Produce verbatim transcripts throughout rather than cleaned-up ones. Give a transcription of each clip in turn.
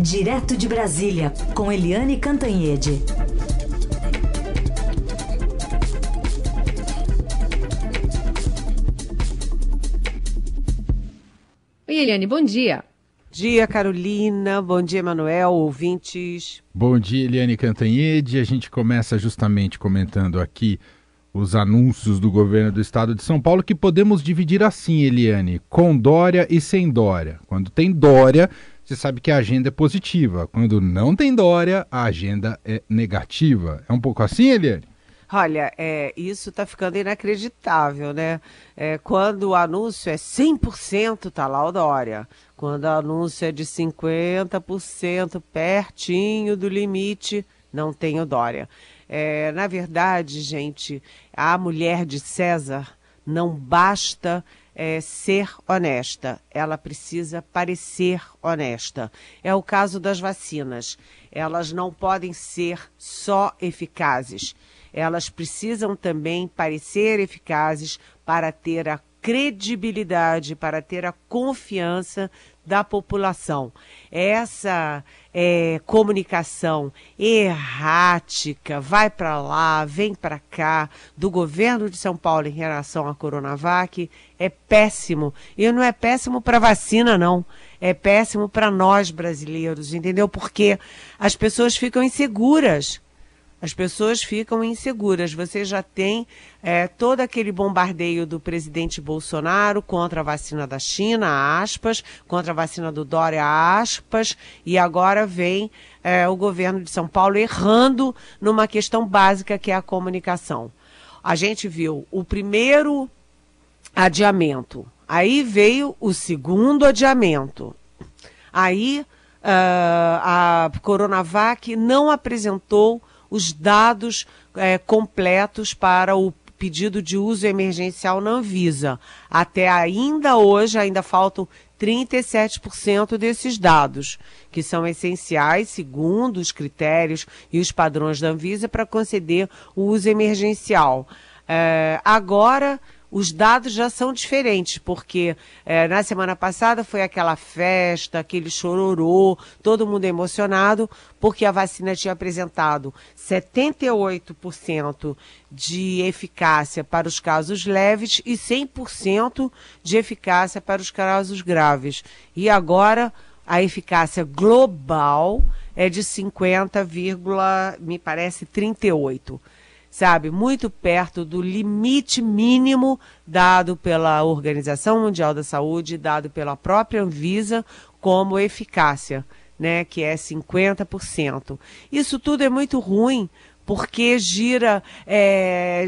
Direto de Brasília, com Eliane Cantanhede. Oi, Eliane, bom dia. Bom dia, Carolina. Bom dia, Manuel, ouvintes. Bom dia, Eliane Cantanhede. A gente começa justamente comentando aqui os anúncios do governo do estado de São Paulo, que podemos dividir assim, Eliane, com Dória e sem Dória. Quando tem Dória, você sabe que a agenda é positiva. Quando não tem Dória, a agenda é negativa. É um pouco assim, Eliane? Olha, é, isso está ficando inacreditável, né? É, quando o anúncio é cem por cento, tá lá o Dória. Quando o anúncio é de cinquenta por cento, pertinho do limite, não tem o Dória. É, na verdade, gente, a mulher de César não basta é, ser honesta, ela precisa parecer honesta. É o caso das vacinas. Elas não podem ser só eficazes. Elas precisam também parecer eficazes para ter a credibilidade, para ter a confiança da população. Essa é, comunicação errática, vai para lá, vem para cá, do governo de São Paulo em relação à Coronavac, é péssimo. E não é péssimo para vacina, não. É péssimo para nós brasileiros, entendeu? Porque as pessoas ficam inseguras. As pessoas ficam inseguras. Você já tem é, todo aquele bombardeio do presidente Bolsonaro contra a vacina da China, aspas, contra a vacina do Dória, aspas, e agora vem é, o governo de São Paulo errando numa questão básica que é a comunicação. A gente viu o primeiro adiamento, aí veio o segundo adiamento. Aí uh, a Coronavac não apresentou os dados é, completos para o pedido de uso emergencial na Anvisa. Até ainda hoje, ainda faltam trinta e sete por cento desses dados, que são essenciais, segundo os critérios e os padrões da Anvisa, para conceder o uso emergencial. É, agora, os dados já são diferentes, porque é, na semana passada foi aquela festa, aquele chororô, todo mundo emocionado, porque a vacina tinha apresentado setenta e oito por cento de eficácia para os casos leves e cem por cento de eficácia para os casos graves. E agora a eficácia global é de cinquenta, me parece, trinta e oito. Sabe, muito perto do limite mínimo dado pela Organização Mundial da Saúde, dado pela própria Anvisa como eficácia, né, que é cinquenta por cento. Isso tudo é muito ruim, porque gira, é,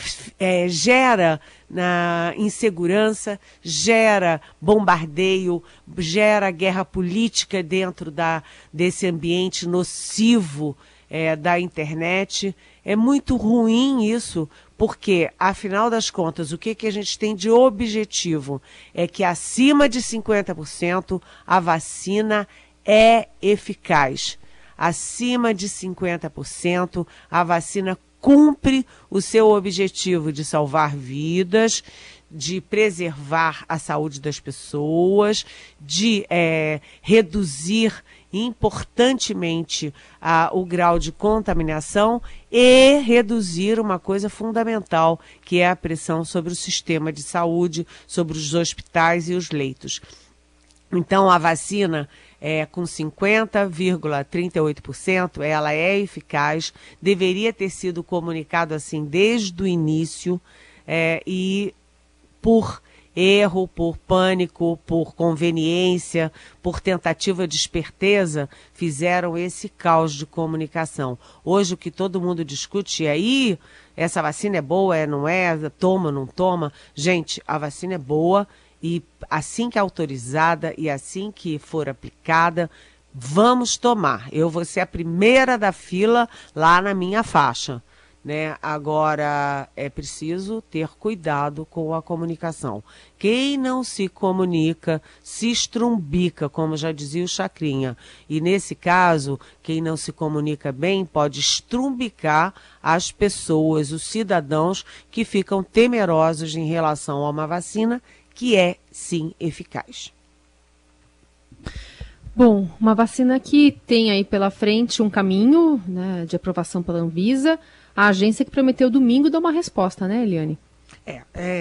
é, gera na insegurança, gera bombardeio, gera guerra política dentro da, desse ambiente nocivo é, da internet. É muito ruim isso, porque, afinal das contas, o que, que a gente tem de objetivo é que acima de cinquenta por cento a vacina é eficaz. Acima de cinquenta por cento a vacina cumpre o seu objetivo de salvar vidas, de preservar a saúde das pessoas, de é, reduzir importantemente ah, o grau de contaminação e reduzir uma coisa fundamental, que é a pressão sobre o sistema de saúde, sobre os hospitais e os leitos. Então, a vacina, é, com cinquenta vírgula trinta e oito por cento, ela é eficaz, deveria ter sido comunicado assim desde o início, é, e por erro, por pânico, por conveniência, por tentativa de esperteza, fizeram esse caos de comunicação. Hoje o que todo mundo discute é, aí, essa vacina é boa, é, não é, toma, não toma. Gente, a vacina é boa e assim que é autorizada e assim que for aplicada, vamos tomar. Eu vou ser a primeira da fila lá na minha faixa. Né? Agora, é preciso ter cuidado com a comunicação. Quem não se comunica, se estrumbica, como já dizia o Chacrinha. E nesse caso, quem não se comunica bem pode estrumbicar as pessoas, os cidadãos que ficam temerosos em relação a uma vacina que é, sim, eficaz. Bom, uma vacina que tem aí pela frente um caminho, né, de aprovação pela Anvisa. A agência que prometeu domingo dar uma resposta, né, Eliane? É,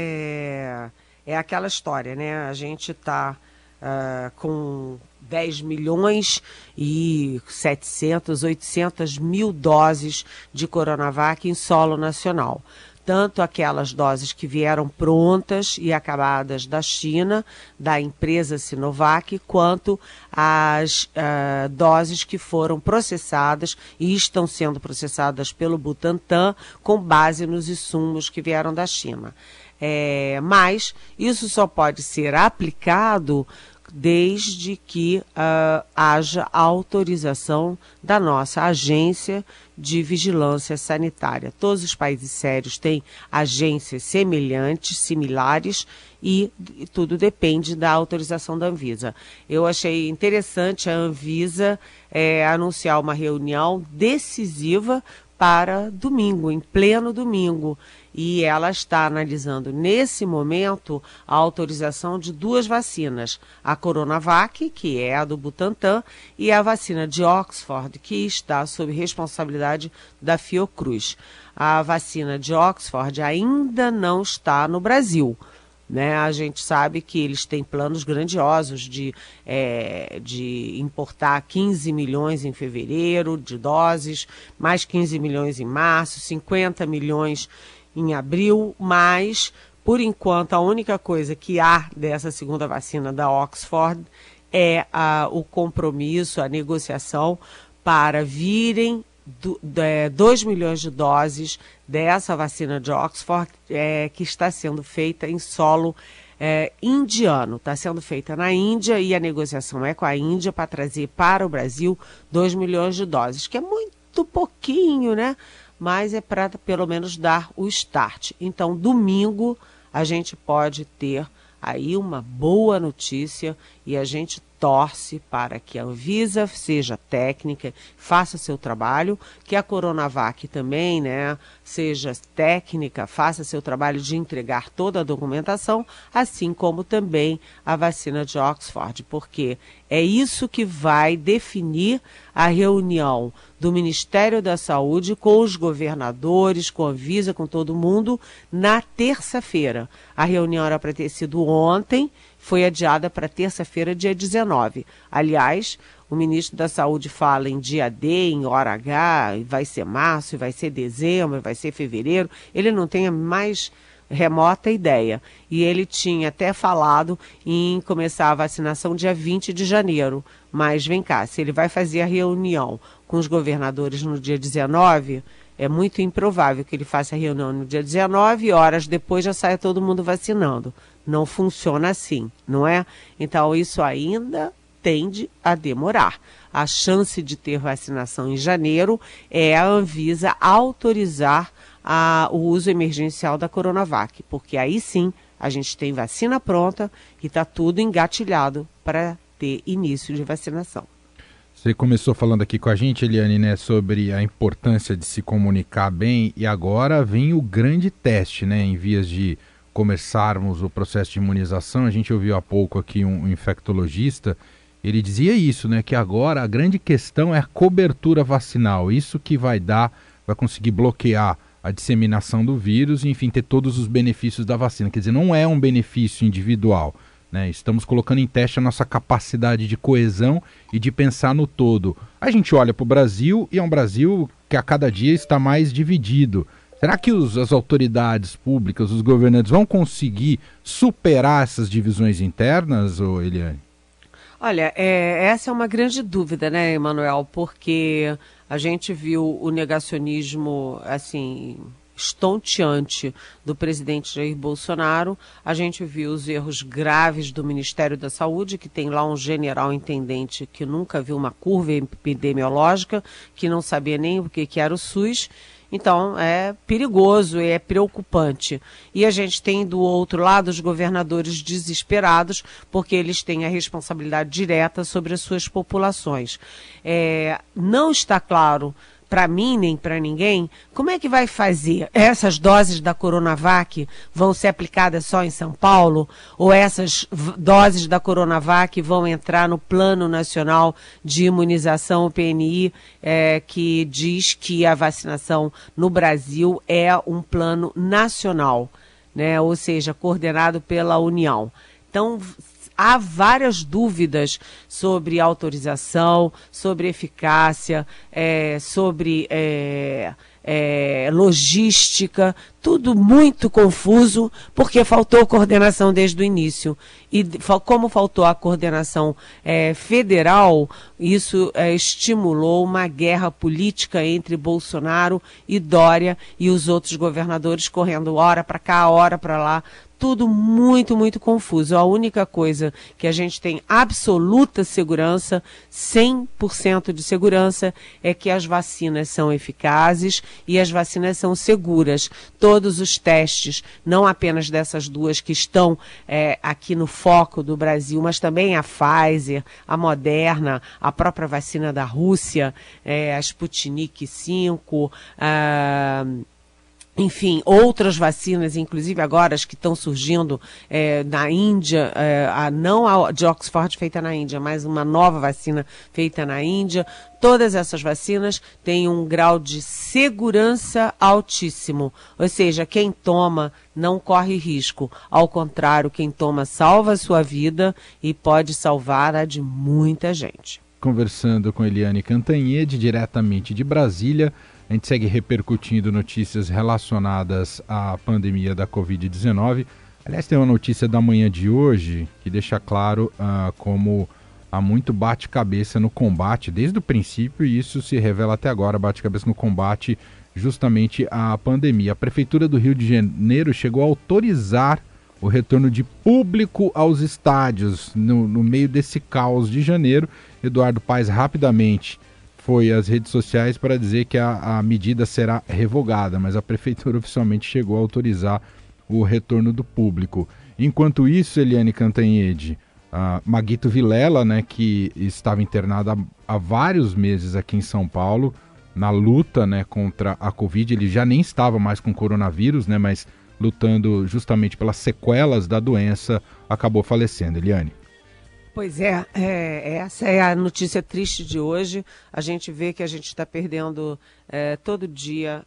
é, é aquela história, né? A gente está uh, com dez milhões e setecentos, oitocentos mil doses de Coronavac em solo nacional. Tanto aquelas doses que vieram prontas e acabadas da China, da empresa Sinovac, quanto as uh, doses que foram processadas e estão sendo processadas pelo Butantan com base nos insumos que vieram da China. É, mas isso só pode ser aplicado desde que uh, haja autorização da nossa agência de vigilância sanitária. Todos os países sérios têm agências semelhantes, similares, e, e tudo depende da autorização da Anvisa. Eu achei interessante a Anvisa é, anunciar uma reunião decisiva para domingo, em pleno domingo. E ela está analisando, nesse momento, a autorização de duas vacinas. A Coronavac, que é a do Butantan, e a vacina de Oxford, que está sob responsabilidade da Fiocruz. A vacina de Oxford ainda não está no Brasil. Né? A gente sabe que eles têm planos grandiosos de, é, de importar quinze milhões em fevereiro de doses, mais quinze milhões em março, cinquenta milhões em abril, mas, por enquanto, a única coisa que há dessa segunda vacina da Oxford é a, o compromisso, a negociação para virem dois milhões de doses dessa vacina de Oxford, é, que está sendo feita em solo é, indiano. Está sendo feita na Índia e a negociação é com a Índia para trazer para o Brasil dois milhões de doses, que é muito pouquinho, né? Mas é para pelo menos dar o start. Então, domingo, a gente pode ter aí uma boa notícia e a gente torce para que a Anvisa seja técnica, faça seu trabalho, que a Coronavac também, né, seja técnica, faça seu trabalho de entregar toda a documentação, assim como também a vacina de Oxford, porque é isso que vai definir a reunião do Ministério da Saúde com os governadores, com a Anvisa, com todo mundo, na terça-feira. A reunião era para ter sido ontem, foi adiada para terça-feira, dia dezenove. Aliás, o ministro da Saúde fala em dia D, em hora H, vai ser março, vai ser dezembro, vai ser fevereiro. Ele não tem a mais remota ideia. E ele tinha até falado em começar a vacinação dia vinte de janeiro. Mas vem cá, se ele vai fazer a reunião com os governadores no dia dezenove, é muito improvável que ele faça a reunião no dia dezenove e horas depois já saia todo mundo vacinando. Não funciona assim, não é? Então isso ainda tende a demorar. A chance de ter vacinação em janeiro é a Anvisa autorizar a, o uso emergencial da Coronavac, porque aí sim a gente tem vacina pronta e está tudo engatilhado para ter início de vacinação. Você começou falando aqui com a gente, Eliane, né, sobre a importância de se comunicar bem, e agora vem o grande teste, né, em vias de começarmos o processo de imunização. A gente ouviu há pouco aqui um, um infectologista, ele dizia isso, né, que agora a grande questão é a cobertura vacinal, isso que vai dar, vai conseguir bloquear a disseminação do vírus e, enfim, ter todos os benefícios da vacina. Quer dizer, não é um benefício individual, né? Estamos colocando em teste a nossa capacidade de coesão e de pensar no todo. A gente olha para o Brasil e é um Brasil que a cada dia está mais dividido. Será que os, as autoridades públicas, os governantes vão conseguir superar essas divisões internas, ô Eliane? Olha, é, essa é uma grande dúvida, né, Emanuel? Porque a gente viu o negacionismo, assim, estonteante do presidente Jair Bolsonaro. A gente viu os erros graves do Ministério da Saúde, que tem lá um general intendente que nunca viu uma curva epidemiológica, que não sabia nem o que, que era o SUS. Então, é perigoso, é preocupante. E a gente tem do outro lado os governadores desesperados, porque eles têm a responsabilidade direta sobre as suas populações. É, não está claro para mim nem para ninguém, como é que vai fazer? Essas doses da Coronavac vão ser aplicadas só em São Paulo? Ou essas doses da Coronavac vão entrar no Plano Nacional de Imunização, o P N I, é, que diz que a vacinação no Brasil é um plano nacional, né? Ou seja, coordenado pela União. Então, há várias dúvidas sobre autorização, sobre eficácia, é, sobre é, é, logística, tudo muito confuso, porque faltou coordenação desde o início. E como faltou a coordenação é, federal, isso é, estimulou uma guerra política entre Bolsonaro e Dória e os outros governadores correndo hora para cá, hora para lá. Tudo muito, muito confuso. A única coisa que a gente tem absoluta segurança, cem por cento de segurança, é que as vacinas são eficazes e as vacinas são seguras. Todos os testes, não apenas dessas duas que estão é, aqui no foco do Brasil, mas também a Pfizer, a Moderna, a própria vacina da Rússia, é, a Sputnik cinco, a... enfim, outras vacinas, inclusive agora as que estão surgindo é, na Índia, é, a, não a de Oxford feita na Índia, mas uma nova vacina feita na Índia. Todas essas vacinas têm um grau de segurança altíssimo, ou seja, quem toma não corre risco. Ao contrário, quem toma salva a sua vida e pode salvar a de muita gente. Conversando com Eliane Cantanhede, diretamente de Brasília. A gente segue repercutindo notícias relacionadas à pandemia da covid dezenove. Aliás, tem uma notícia da manhã de hoje que deixa claro uh, como há muito bate-cabeça no combate, desde o princípio, e isso se revela até agora, bate-cabeça no combate justamente à pandemia. A Prefeitura do Rio de Janeiro chegou a autorizar o retorno de público aos estádios no, no meio desse caos de janeiro. Eduardo Paes rapidamente foi às redes sociais para dizer que a, a medida será revogada, mas a Prefeitura oficialmente chegou a autorizar o retorno do público. Enquanto isso, Eliane Cantanhede, a Maguito Vilela, né, que estava internado há, há vários meses aqui em São Paulo, na luta, né, contra a Covid, ele já nem estava mais com coronavírus, né, mas lutando justamente pelas sequelas da doença, acabou falecendo. Eliane. Pois é, é, essa é a notícia triste de hoje. A gente vê que a gente está perdendo é, todo dia.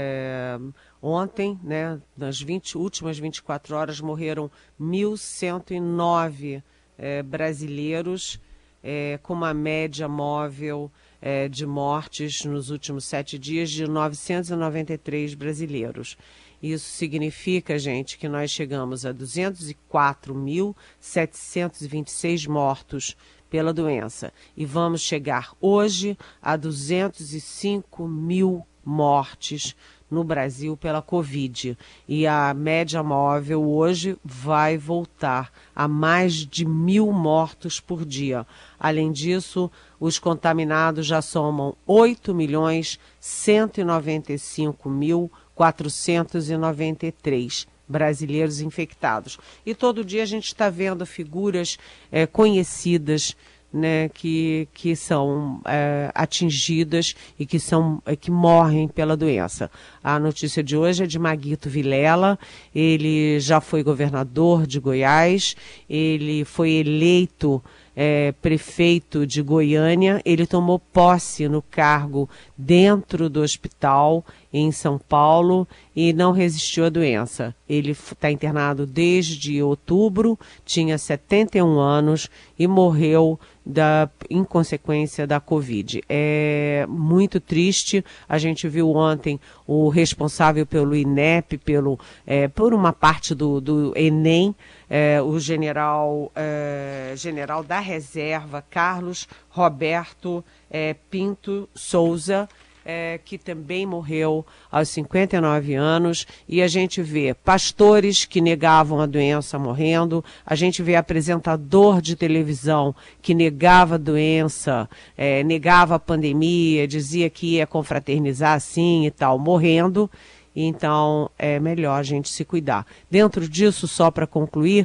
É, ontem, né, nas vinte, últimas vinte e quatro horas, morreram mil cento e nove é, brasileiros, é, com uma média móvel é, de mortes nos últimos sete dias de novecentos e noventa e três brasileiros. Isso significa, gente, que nós chegamos a duzentos e quatro mil setecentos e vinte e seis mortos pela doença. E vamos chegar hoje a duzentos e cinco mil mortes no Brasil pela Covid. E a média móvel hoje vai voltar a mais de mil mortos por dia. Além disso, os contaminados já somam oito milhões cento e noventa e cinco mil quatrocentos e noventa e três brasileiros infectados. E todo dia a gente está vendo figuras é, conhecidas, né, que, que são é, atingidas e que, são, é, que morrem pela doença. A notícia de hoje é de Maguito Vilela. Ele já foi governador de Goiás, ele foi eleito É, prefeito de Goiânia. Ele tomou posse no cargo dentro do hospital em São Paulo e não resistiu à doença. Ele está internado desde outubro, tinha setenta e um anos e morreu da, em consequência da Covid. É muito triste. A gente viu ontem o responsável pelo I N E P, pelo, é, por uma parte do, do Enem, é, o general, é, general da reserva, Carlos Roberto é, Pinto Souza, É, que também morreu aos cinquenta e nove anos, e a gente vê pastores que negavam a doença morrendo, a gente vê apresentador de televisão que negava a doença, é, negava a pandemia, dizia que ia confraternizar assim e tal, morrendo. Então é melhor a gente se cuidar. Dentro disso, só para concluir,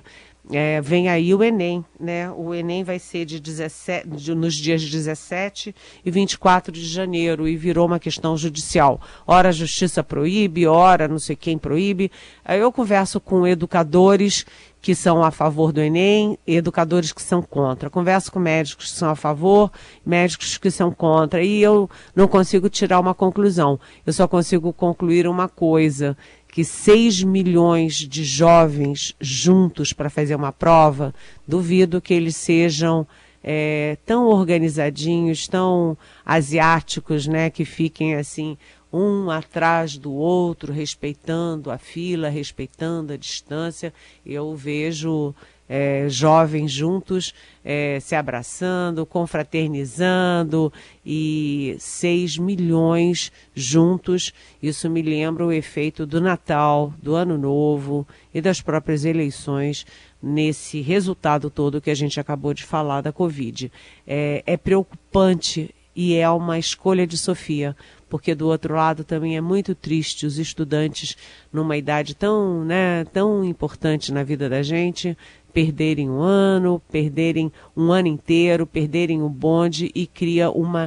É, vem aí o Enem, né? O Enem vai ser de dezessete, de, nos dias dezessete e vinte e quatro de janeiro e virou uma questão judicial. Ora a justiça proíbe, ora não sei quem proíbe. Aí eu converso com educadores que são a favor do Enem e educadores que são contra. Converso com médicos que são a favor, médicos que são contra. E eu não consigo tirar uma conclusão. Eu só consigo concluir uma coisa, que seis milhões de jovens juntos para fazer uma prova, duvido que eles sejam é, tão organizadinhos, tão asiáticos, né, que fiquem assim, um atrás do outro, respeitando a fila, respeitando a distância. Eu vejo é, jovens juntos é, se abraçando, confraternizando, e seis milhões juntos. Isso me lembra o efeito do Natal, do Ano Novo e das próprias eleições nesse resultado todo que a gente acabou de falar da Covid. É, é preocupante e é uma escolha de Sofia, porque do outro lado também é muito triste os estudantes, numa idade tão, né, tão importante na vida da gente, perderem um ano, perderem um ano inteiro, perderem o bonde, e cria uma...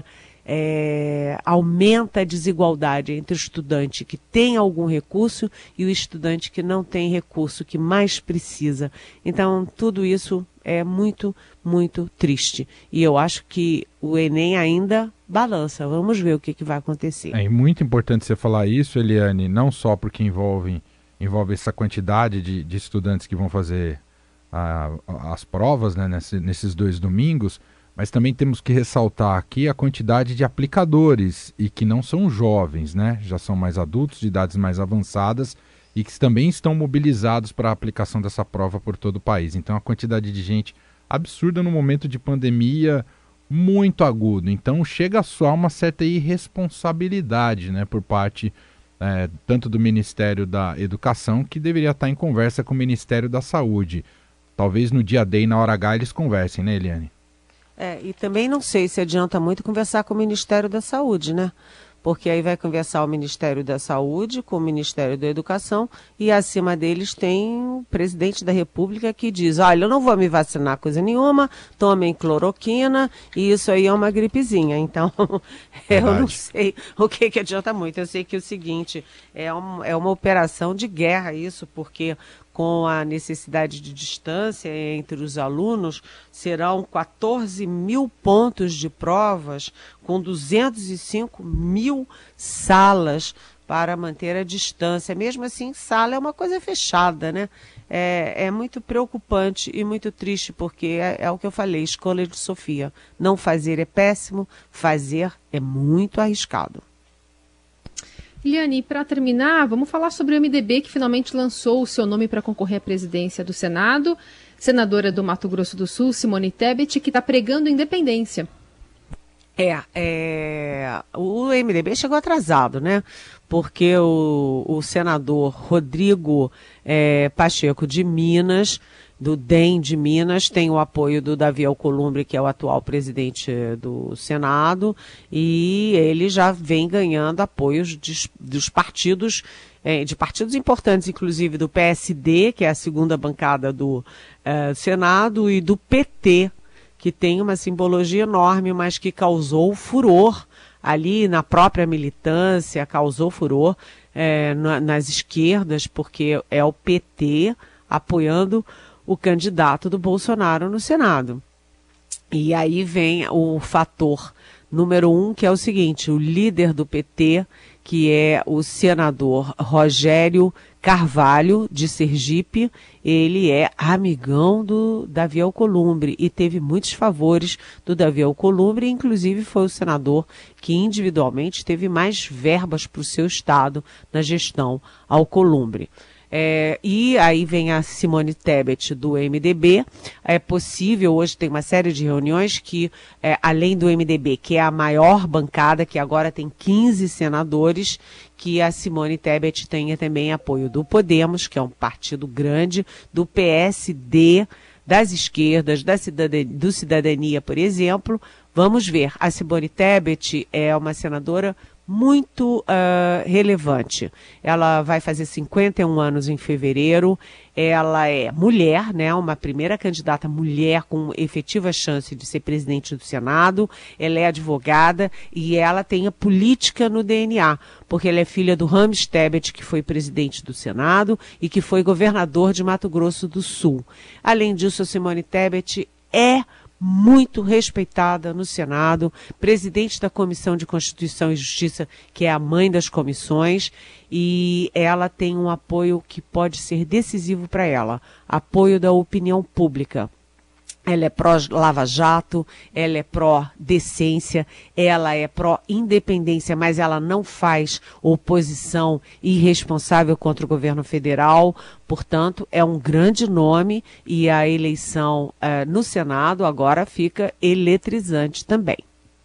É, aumenta a desigualdade entre o estudante que tem algum recurso e o estudante que não tem recurso, que mais precisa. Então, tudo isso é muito, muito triste. E eu acho que o Enem ainda balança. Vamos ver o que, que vai acontecer. É muito importante você falar isso, Eliane, não só porque envolve, envolve essa quantidade de, de estudantes que vão fazer a, as provas, né, nesse, nesses dois domingos, mas também temos que ressaltar aqui a quantidade de aplicadores, e que não são jovens, né? Já são mais adultos, de idades mais avançadas, e que também estão mobilizados para a aplicação dessa prova por todo o país. Então a quantidade de gente absurda no momento de pandemia, muito agudo. Então chega a soar uma certa irresponsabilidade, né, por parte é, tanto do Ministério da Educação, que deveria estar em conversa com o Ministério da Saúde. Talvez no dia D e na hora H eles conversem, né, Eliane? É, e também não sei se adianta muito conversar com o Ministério da Saúde, né? Porque aí vai conversar o Ministério da Saúde com o Ministério da Educação, e acima deles tem o presidente da República que diz: olha, eu não vou me vacinar coisa nenhuma, tomem cloroquina, e isso aí é uma gripezinha. Então, eu não sei o que, que adianta muito. Eu sei que é o seguinte, é, um, é uma operação de guerra isso, porque com a necessidade de distância entre os alunos, serão quatorze mil pontos de provas com duzentos e cinco mil salas para manter a distância. Mesmo assim, sala é uma coisa fechada, né? É, é muito preocupante e muito triste, porque é, é o que eu falei, escolha de Sofia. Não fazer é péssimo, fazer é muito arriscado. Eliane, para terminar, vamos falar sobre o M D B, que finalmente lançou o seu nome para concorrer à presidência do Senado. Senadora do Mato Grosso do Sul, Simone Tebet, que está pregando independência. É, é, o M D B chegou atrasado, né? Porque o, o senador Rodrigo é, Pacheco de Minas, do D E M de Minas, tem o apoio do Davi Alcolumbre, que é o atual presidente do Senado, e ele já vem ganhando apoios de, dos partidos, é, de partidos importantes, inclusive do P S D, que é a segunda bancada do é, Senado, e do P T, que tem uma simbologia enorme, mas que causou furor ali na própria militância, causou furor é, na, nas esquerdas, porque é o P T apoiando o candidato do Bolsonaro no Senado. E aí vem o fator número um, que é o seguinte: o líder do P T, que é o senador Rogério Carvalho, de Sergipe, ele é amigão do Davi Alcolumbre e teve muitos favores do Davi Alcolumbre, inclusive foi o senador que individualmente teve mais verbas para o seu estado na gestão Alcolumbre. É, e aí vem a Simone Tebet do M D B. É possível, hoje tem uma série de reuniões que, é, além do M D B, que é a maior bancada, que agora tem quinze senadores, que a Simone Tebet tenha também apoio do Podemos, que é um partido grande, do P S D, das esquerdas, da cidadania, do Cidadania, por exemplo. Vamos ver. A Simone Tebet é uma senadora muito uh, relevante. Ela vai fazer cinquenta e um anos em fevereiro, ela é mulher, né, uma primeira candidata mulher com efetiva chance de ser presidente do Senado, ela é advogada e ela tem a política no D N A, porque ela é filha do Ramos Tebet, que foi presidente do Senado e que foi governador de Mato Grosso do Sul. Além disso, a Simone Tebet é muito respeitada no Senado, presidente da Comissão de Constituição e Justiça, que é a mãe das comissões, e ela tem um apoio que pode ser decisivo para ela, apoio da opinião pública. Ela é pró-Lava Jato, ela é pró-decência, ela é pró-independência, mas ela não faz oposição irresponsável contra o governo federal. Portanto, é um grande nome e a eleição uh, no Senado agora fica eletrizante também.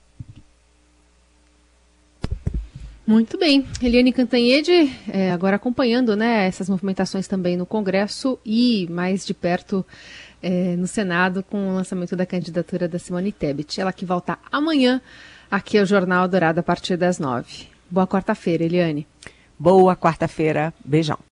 Muito bem. Eliane Cantanhede, é, agora acompanhando, né, essas movimentações também no Congresso e mais de perto é, no Senado com o lançamento da candidatura da Simone Tebet. Ela que volta amanhã aqui ao Jornal Dourado a partir das nove. Boa quarta-feira, Eliane. Boa quarta-feira. Beijão.